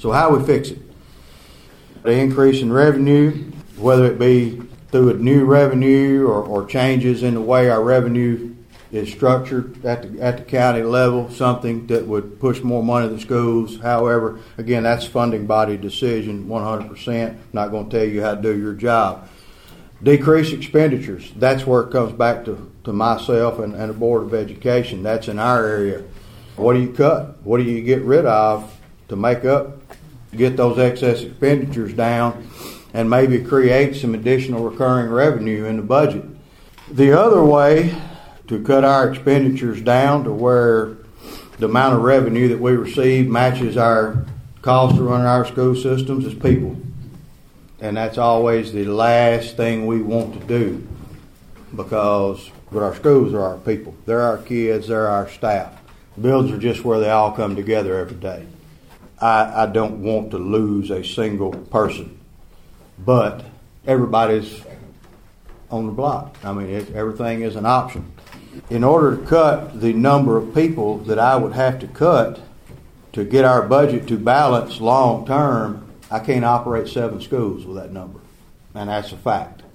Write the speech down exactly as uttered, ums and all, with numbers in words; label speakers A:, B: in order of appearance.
A: So how we fix it? The increase in revenue, whether it be through a new revenue or, or changes in the way our revenue is structured at the, at the county level, something that would push more money to the schools. However, again, that's funding body decision one hundred percent. I'm not going to tell you how to do your job. Decrease expenditures. That's where it comes back to, to myself and, and the Board of Education. That's in our area. What do you cut? What do you get rid of to make up, get those excess expenditures down, and maybe create some additional recurring revenue in the budget? The other way to cut our expenditures down to where the amount of revenue that we receive matches our cost to run our school systems is people. And that's always the last thing we want to do, because but our schools are our people. They're our kids, they're our staff. Builds are just where they all come together every day. I, I don't want to lose a single person, but everybody's on the block. I mean, it, everything is an option. In order to cut the number of people that I would have to cut to get our budget to balance long term, I can't operate seven schools with that number, and that's a fact.